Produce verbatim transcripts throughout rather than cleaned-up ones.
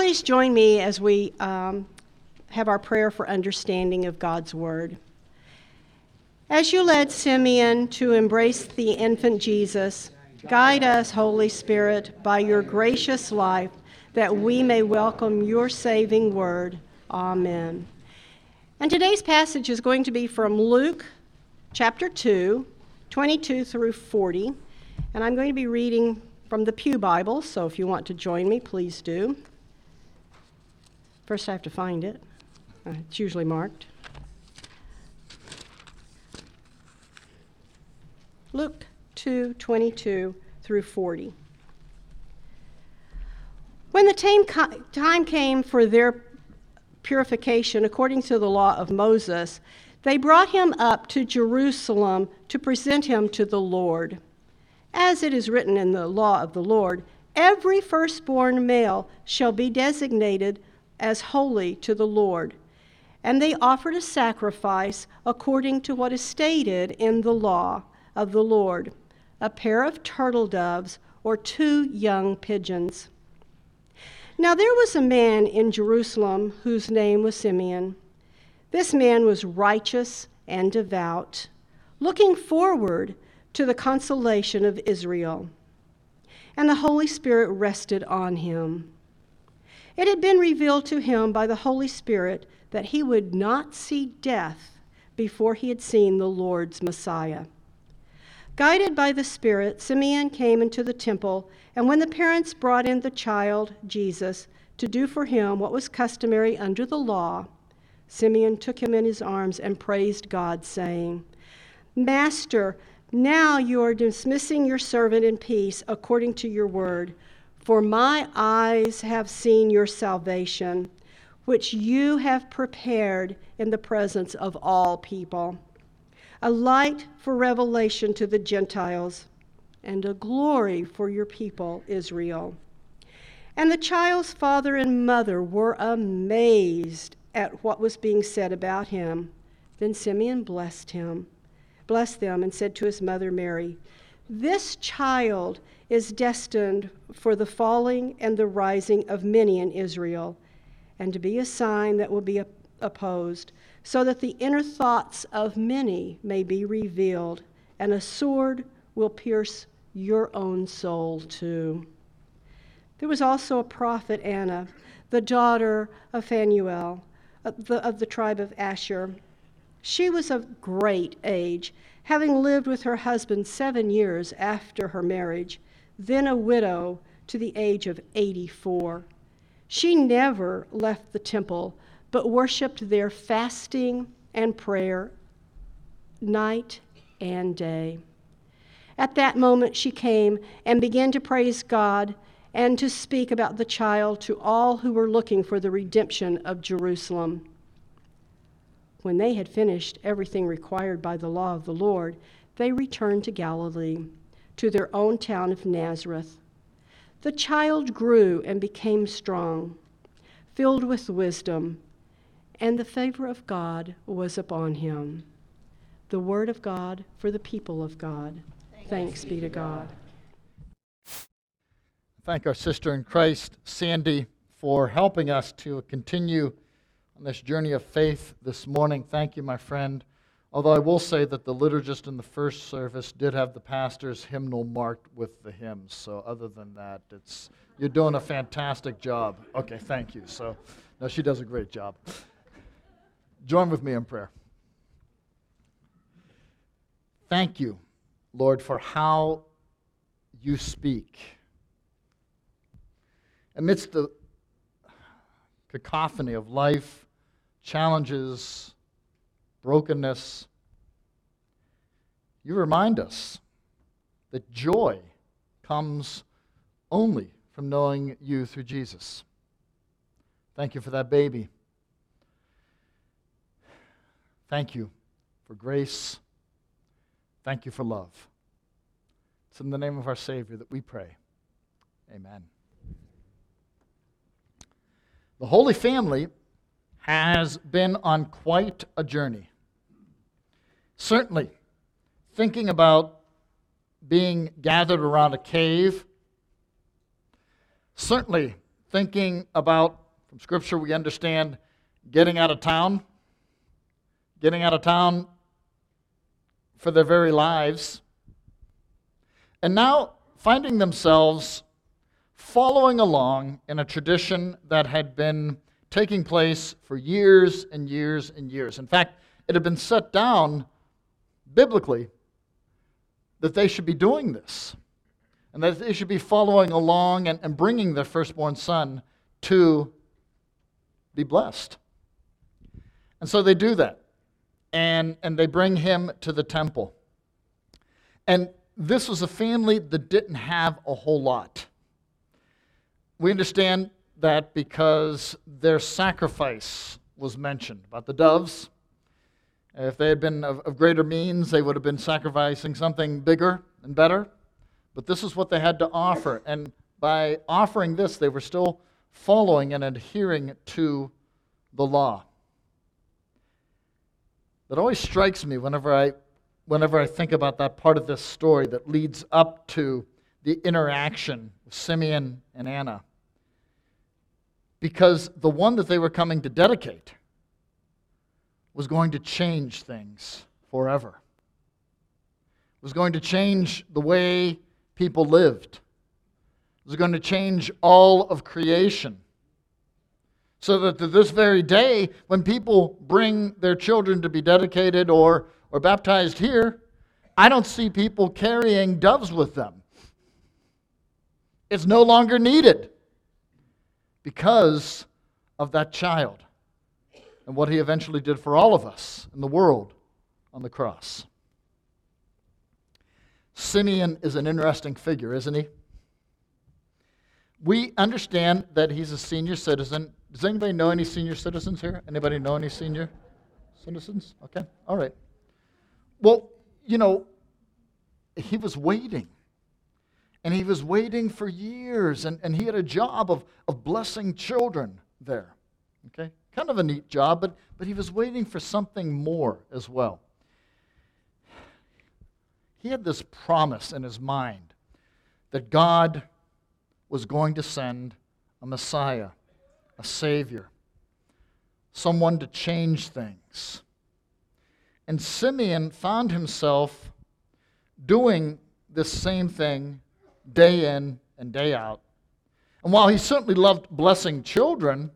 please join me as we um, have our prayer for understanding of God's Word. As you led Simeon to embrace the infant Jesus, guide us, Holy Spirit, by your gracious life, that we may welcome your saving word. Amen. And today's passage is going to be from Luke chapter two, twenty-two through forty. And I'm going to be reading from the Pew Bible, so if you want to join me, please do. First, I have to find it. Uh, it's usually marked. Luke two, twenty-two through forty. When the time came for their purification according to the law of Moses, they brought him up to Jerusalem to present him to the Lord. As it is written in the law of the Lord, every firstborn male shall be designated as holy to the Lord. And they offered a sacrifice according to what is stated in the law of the Lord, a pair of turtle doves or two young pigeons. Now there was a man in Jerusalem whose name was Simeon. This man was righteous and devout, looking forward to the consolation of Israel. And the Holy Spirit rested on him. It had been revealed to him by the Holy Spirit that he would not see death before he had seen the Lord's Messiah. Guided by the Spirit, Simeon came into the temple, and when the parents brought in the child, Jesus, to do for him what was customary under the law, Simeon took him in his arms and praised God, saying, "Master, now you are dismissing your servant in peace according to your word, for my eyes have seen your salvation, which you have prepared in the presence of all people, a light for revelation to the Gentiles, and a glory for your people, Israel." And the child's father and mother were amazed at what was being said about him. Then Simeon blessed him, blessed them, and said to his mother Mary, "This child is destined for the falling and the rising of many in Israel, and to be a sign that will be opposed, so that the inner thoughts of many may be revealed, and a sword will pierce your own soul too." There was also a prophet, Anna, the daughter of Phanuel, of the, of the tribe of Asher. She was of great age, having lived with her husband seven years after her marriage, then a widow to the age of eighty-four. She never left the temple, but worshiped there fasting and prayer night and day. At that moment she came and began to praise God and to speak about the child to all who were looking for the redemption of Jerusalem. When they had finished everything required by the law of the Lord, they returned to Galilee, to their own town of Nazareth. The child grew and became strong, filled with wisdom, and the favor of God was upon him. The word of God for the people of God. Thanks, Thanks be to God. Thank our sister in Christ, Sandy, for helping us to continue on this journey of faith this morning. Thank you, my friend. Although I will say that the liturgist in the first service did have the pastor's hymnal marked with the hymns. So other than that, it's you're doing a fantastic job. Okay, thank you. So, no, she does a great job. Join with me in prayer. Thank you, Lord, for how you speak. Amidst the cacophony of life, challenges, brokenness, you remind us that joy comes only from knowing you through Jesus. Thank you for that baby. Thank you for grace. Thank you for love. It's in the name of our Savior that we pray. Amen. The Holy Family has been on quite a journey. Certainly, thinking about being gathered around a cave, certainly thinking about, from Scripture we understand, getting out of town, getting out of town for their very lives, and now finding themselves following along in a tradition that had been taking place for years and years and years. In fact, it had been set down biblically that they should be doing this, and that they should be following along and, and bringing their firstborn son to be blessed. And so they do that, and, and they bring him to the temple. And this was a family that didn't have a whole lot. We understand that because their sacrifice was mentioned about the doves. If they had been of, of greater means, they would have been sacrificing something bigger and better. But this is what they had to offer. And by offering this, they were still following and adhering to the law. That always strikes me whenever I, whenever I think about that part of this story that leads up to the interaction of Simeon and Anna. Because the one that they were coming to dedicate was going to change things forever. It was going to change the way people lived. It was going to change all of creation. So that to this very day, when people bring their children to be dedicated or, or baptized here, I don't see people carrying doves with them. It's no longer needed because of that child and what he eventually did for all of us in the world on the cross. Simeon is an interesting figure, isn't he? We understand that he's a senior citizen. Does anybody know any senior citizens here? Anybody know any senior citizens? Okay, all right. Well, you know, he was waiting. And he was waiting for years, and, and he had a job of, of blessing children there. Okay? Kind of a neat job, but, but he was waiting for something more as well. He had this promise in his mind that God was going to send a Messiah, a Savior, someone to change things. And Simeon found himself doing this same thing day in and day out. And while he certainly loved blessing children,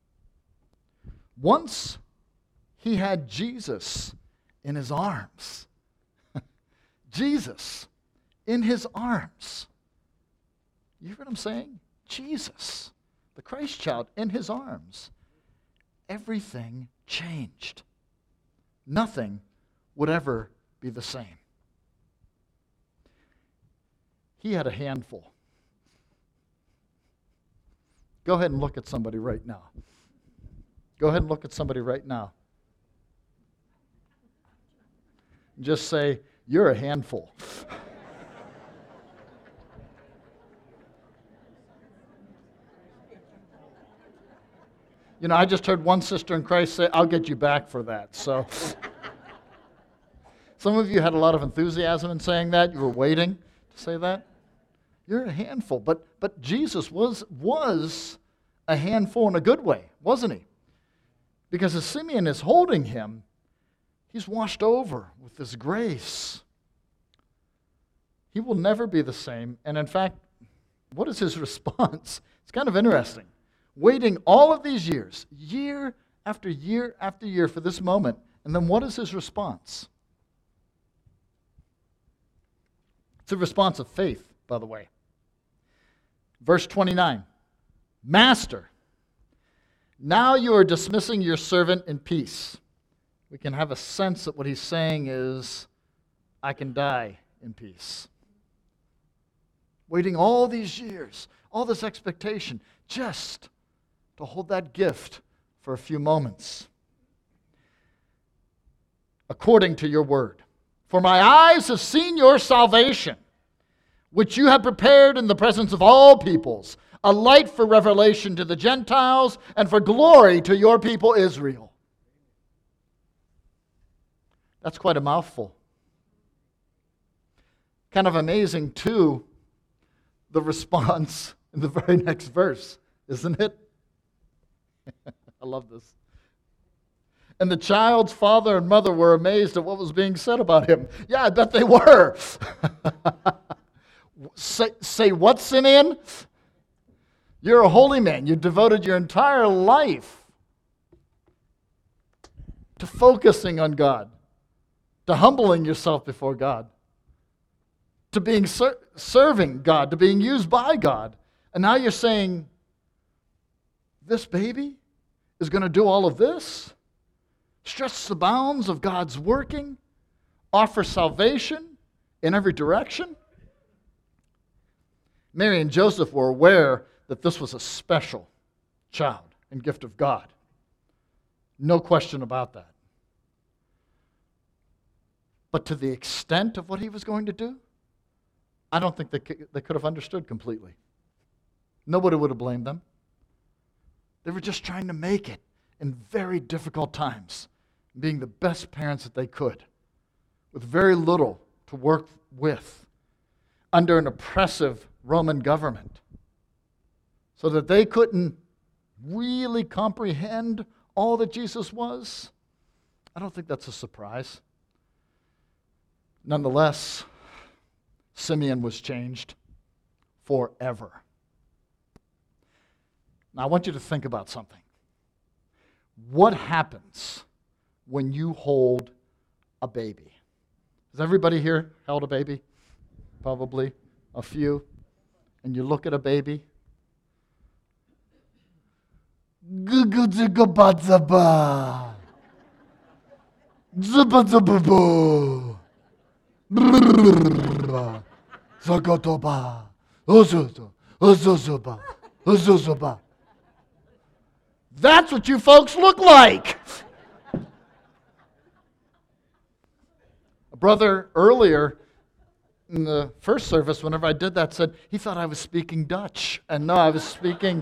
once he had Jesus in his arms. Jesus in his arms. You hear what I'm saying? Jesus, the Christ child in his arms. Everything changed. Nothing would ever be the same. He had a handful. Go ahead and look at somebody right now. Go ahead and look at somebody right now. Just say, you're a handful. You know, I just heard one sister in Christ say, I'll get you back for that. So, some of you had a lot of enthusiasm in saying that. You were waiting to say that. You're a handful. But but Jesus was was a handful in a good way, wasn't he? Because as Simeon is holding him, he's washed over with this grace. He will never be the same. And in fact, what is his response? It's kind of interesting. Waiting all of these years, year after year after year for this moment. And then what is his response? It's a response of faith, by the way. Verse twenty-nine. Master, now you are dismissing your servant in peace. We can have a sense that what he's saying is, I can die in peace. Waiting all these years, all this expectation, just to hold that gift for a few moments. According to your word. For my eyes have seen your salvation, which you have prepared in the presence of all peoples, a light for revelation to the Gentiles and for glory to your people Israel. That's quite a mouthful. Kind of amazing, too, the response in the very next verse. isn't it? I love this. And the child's father and mother were amazed at what was being said about him. Yeah, I bet they were. say, say what, Simeon? You're a holy man. You devoted your entire life to focusing on God, to humbling yourself before God, to being ser- serving God, to being used by God. And now you're saying, this baby is going to do all of this? Stretch the bounds of God's working? Offer salvation in every direction? Mary and Joseph were aware that this was a special child and gift of God. No question about that. But to the extent of what he was going to do, I don't think they could, they could have understood completely. Nobody would have blamed them. They were just trying to make it in very difficult times, being the best parents that they could, with very little to work with, under an oppressive Roman government, so that they couldn't really comprehend all that Jesus was. I don't think that's a surprise. Nonetheless, Simeon was changed forever. Now, I want you to think about something. What happens when you hold a baby? Has everybody here held a baby? Probably a few. And you look at a baby. Gu-gu-zig-a-ba-za-ba. Zaba-zaba-boo. Brrrr. Zagotoba. Ozozo. Ozozoba. Ozozoba. That's what you folks look like. A brother earlier in the first service, whenever I did that, said he thought I was speaking Dutch. And no, I was speaking,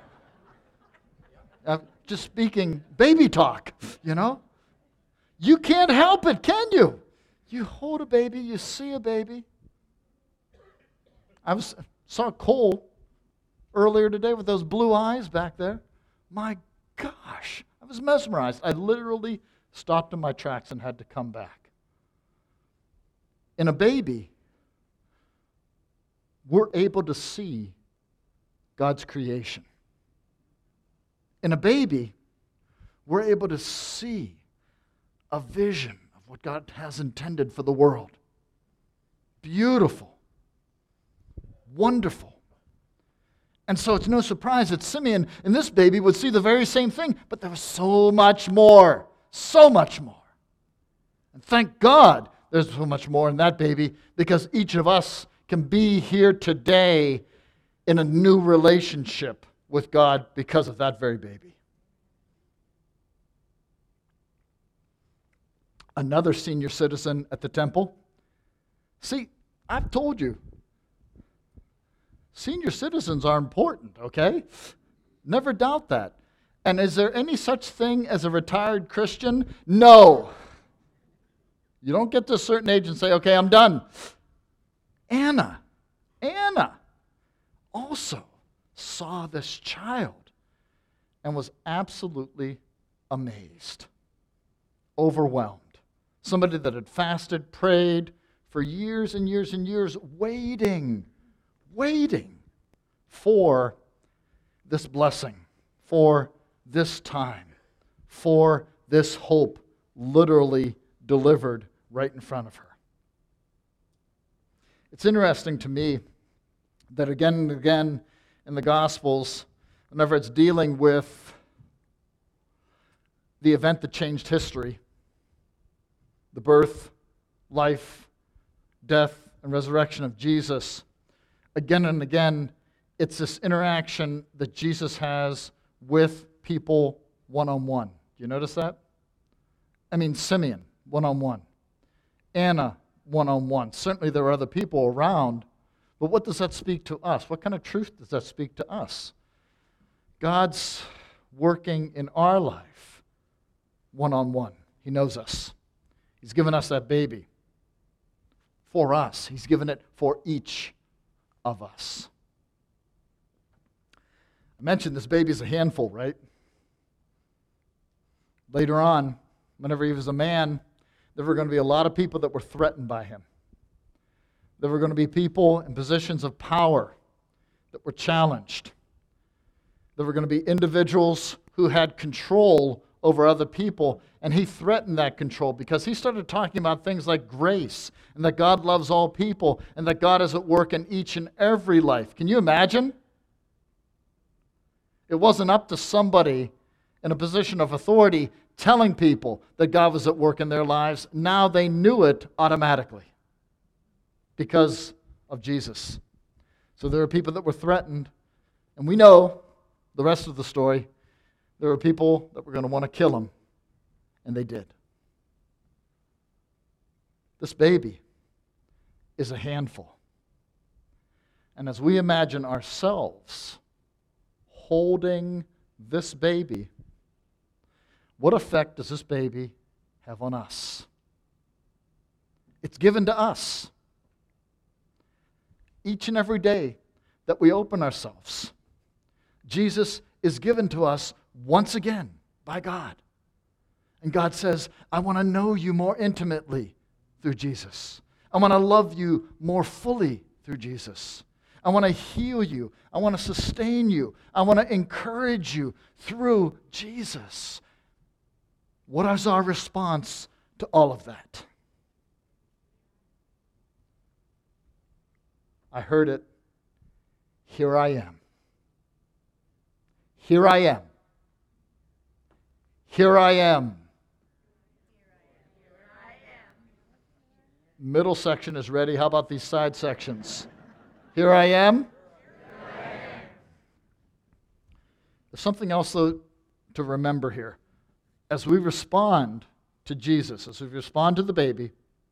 uh, just speaking baby talk, you know? You can't help it, can you? You hold a baby, you see a baby. I was saw Cole earlier today with those blue eyes back there. My gosh, I was mesmerized. I literally stopped in my tracks and had to come back. In a baby, we're able to see God's creation. In a baby, we're able to see a vision of what God has intended for the world. Beautiful. Wonderful. And so it's no surprise that Simeon and this baby would see the very same thing, but there was so much more, so much more. And thank God there's so much more in that baby, because each of us can be here today in a new relationship with God because of that very baby. Another senior citizen at the temple. See, I've told you, senior citizens are important, okay? Never doubt that. And is there any such thing as a retired Christian? No. You don't get to a certain age and say, okay, I'm done. Anna, Anna also saw this child and was absolutely amazed, overwhelmed. Somebody that had fasted, prayed for years and years and years, waiting, waiting for this blessing, for this time, for this hope literally delivered right in front of her. It's interesting to me that again and again in the Gospels, whenever it's dealing with the event that changed history, the birth, life, death, and resurrection of Jesus, again and again, it's this interaction that Jesus has with people one-on-one. Do you notice that? I mean, Simeon, one-on-one. Anna, one-on-one. Certainly there are other people around, but what does that speak to us? What kind of truth does that speak to us? God's working in our life one-on-one. He knows us. He's given us that baby for us. He's given it for each of us. I mentioned this baby's a handful, right? Later on, whenever he was a man, there were going to be a lot of people that were threatened by him. There were going to be people in positions of power that were challenged. There were going to be individuals who had control over other people, and he threatened that control because he started talking about things like grace and that God loves all people and that God is at work in each and every life. Can you imagine? It wasn't up to somebody in a position of authority telling people that God was at work in their lives. Now they knew it automatically because of Jesus. So there were people that were threatened, and we know the rest of the story. There were people that were going to want to kill him, and they did. This baby is a handful. And as we imagine ourselves holding this baby, what effect does this baby have on us? It's given to us. Each and every day that we open ourselves, Jesus is given to us once again by God. And God says, I want to know you more intimately through Jesus. I want to love you more fully through Jesus. I want to heal you. I want to sustain you. I want to encourage you through Jesus. What is our response to all of that? I heard it. Here I am. Here I am. Here I am. Middle section is ready. How about these side sections? Here I am. There's something else, though, to remember here. As we respond to Jesus, as we respond to the baby,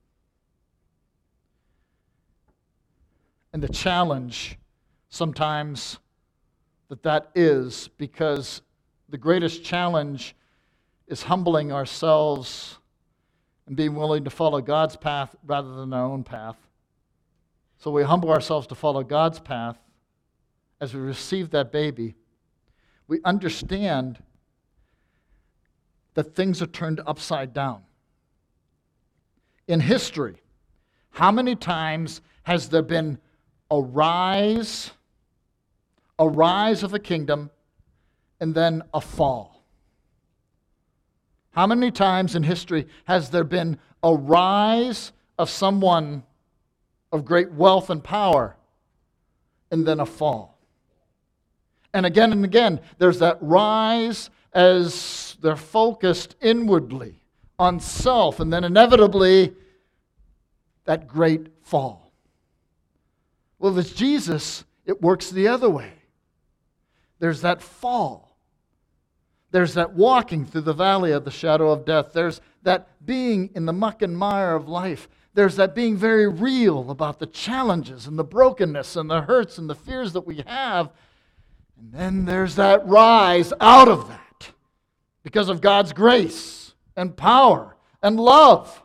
and the challenge sometimes that that is, because the greatest challenge is humbling ourselves and being willing to follow God's path rather than our own path. So we humble ourselves to follow God's path. As we receive that baby, we understand that things are turned upside down. In history, how many times has there been a rise, a rise of a kingdom, and then a fall? How many times in history has there been a rise of someone of great wealth and power, and then a fall? And again and again, there's that rise as they're focused inwardly on self, and then inevitably, that great fall. Well, if it's Jesus, it works the other way. There's that fall. There's that walking through the valley of the shadow of death. There's that being in the muck and mire of life. There's that being very real about the challenges and the brokenness and the hurts and the fears that we have. And then there's that rise out of that because of God's grace and power and love.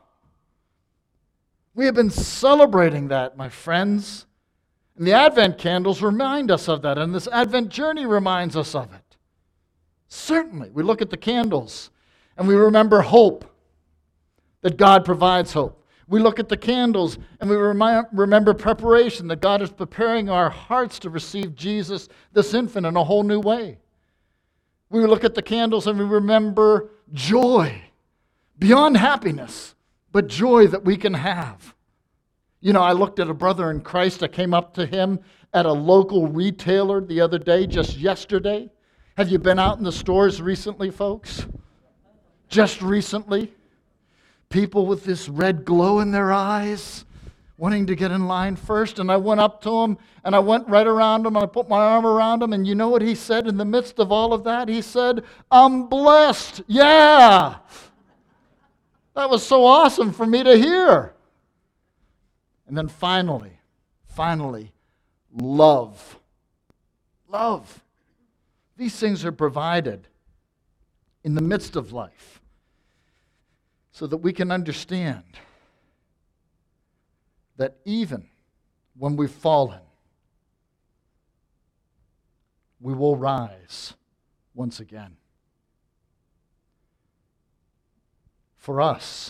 We have been celebrating that, my friends. And the Advent candles remind us of that, and this Advent journey reminds us of it. Certainly, we look at the candles and we remember hope, that God provides hope. We look at the candles and we remi- remember preparation, that God is preparing our hearts to receive Jesus, this infant, in a whole new way. We look at the candles and we remember joy, beyond happiness, but joy that we can have. You know, I looked at a brother in Christ. I came up to him at a local retailer the other day, just yesterday. Have you been out in the stores recently, folks? Just recently? People with this red glow in their eyes, wanting to get in line first. And I went up to him, and I went right around him, and I put my arm around him. And you know what he said in the midst of all of that? He said, "I'm blessed." Yeah! That was so awesome for me to hear. And then finally, finally, love. Love. These things are provided in the midst of life so that we can understand that even when we've fallen, we will rise once again. For us,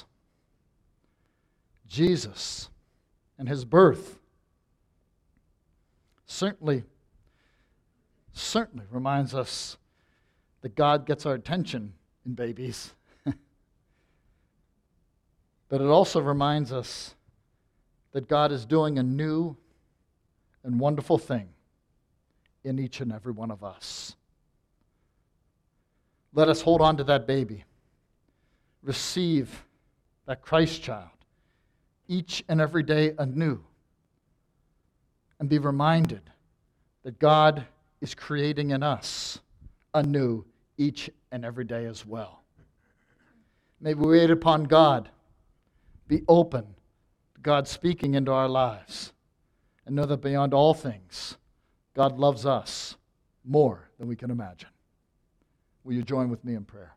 Jesus and his birth certainly, certainly reminds us that God gets our attention in babies. But it also reminds us that God is doing a new and wonderful thing in each and every one of us. Let us hold on to that baby. Receive that Christ child each and every day anew. And be reminded that God is creating in us anew each and every day as well. May we wait upon God, be open to God speaking into our lives, and know that beyond all things, God loves us more than we can imagine. Will you join with me in prayer?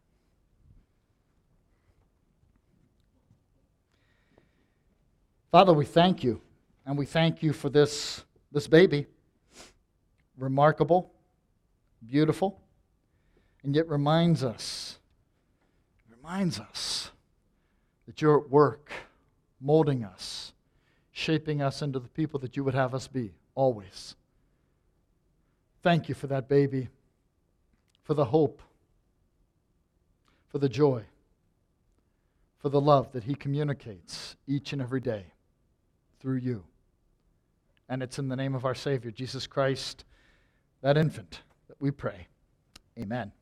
Father, we thank you, and we thank you for this, this baby. Remarkable, beautiful, and yet reminds us, reminds us that you're at work, molding us, shaping us into the people that you would have us be, always. Thank you for that baby, for the hope, for the joy, for the love that he communicates each and every day through you. And it's in the name of our Savior, Jesus Christ, that infant, that we pray. Amen.